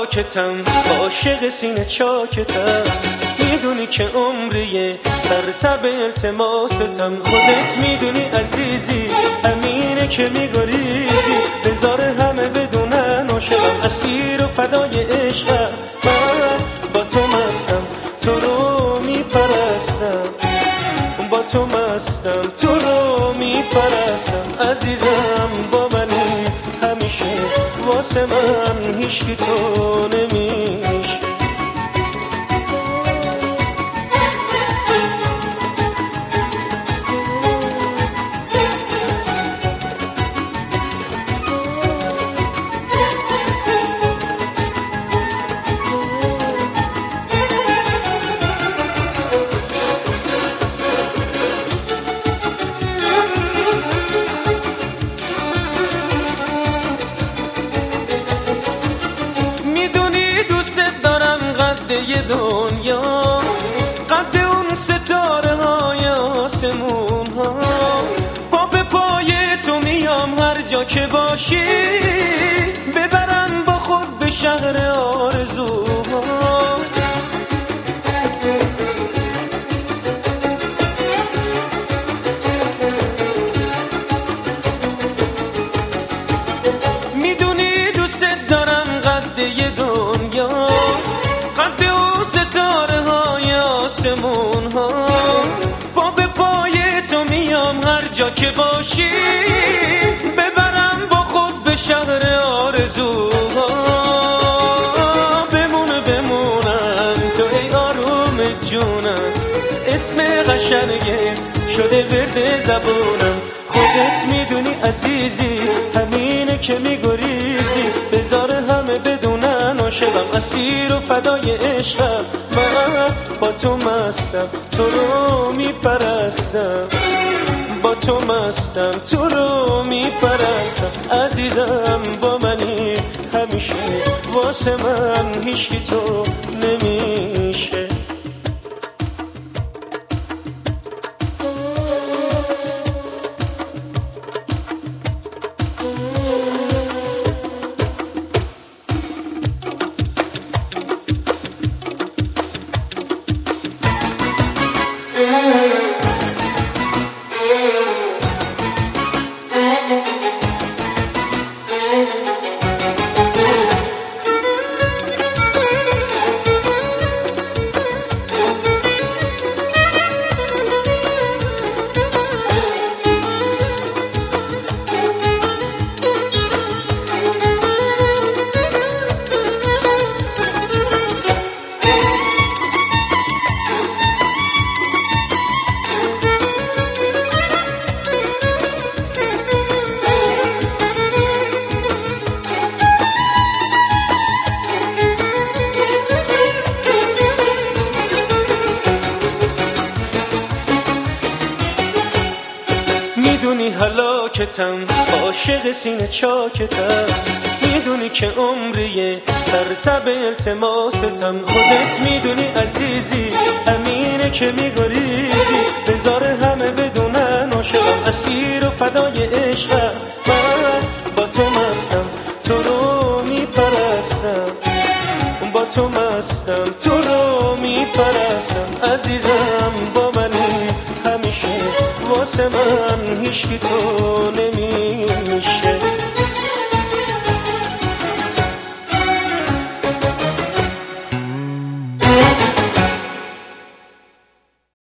هلاکتم، عاشق سینه چاکتم. میدونی که عمریه در تب التماستم. خودت میدونی عزیزی همینه که میگریزی. بذار همه بدونن عاشقم، اسیر و فدای عشقم. من با تو مستم، تو رو میپرستم. با تو مستم، تو رو میپرستم. عزیزم با منی همیشه، واسه من هیچکی تو نمیشه. دوست دارم قد یه دنیا، قد اون ستاره های آسمون ها. پا به پای تو میام هر جا که باشی، ببرم با خود به شهر آرزوها. میدونی دوست دارم قد یه دنیا، قد او ستاره های آسمون ها. پا به پای تو میام هر جا که باشی، ببرم با خود به شهر آرزوها. بمونم تو ای آروم جونم، اسم قشنگت شده ورد زبونم. خودت میدونی عزیزی همینه که میگریزی. بذار همه بدونن عاشقم، اسیر و فدای عشقم. من با تو مستم، تو رو میپرستم. با تو مستم، تو رو میپرستم. عزیزم با منی همیشه، واسه من هیچکی تو نمیشه. میدونی هلاکتم، عاشق سینه چاکتم. میدونی که عمریه در تب التماستم. خودت میدونی عزیزی همینه که میگریزی. بذار همه بدونن عاشقم، اسیر و فدای عشقم. من با تو مستم، تو رو میپرستم. با تو مستم، تو رو میپرستم. عزیزم با منی همیشه، واسه من هیچکی تو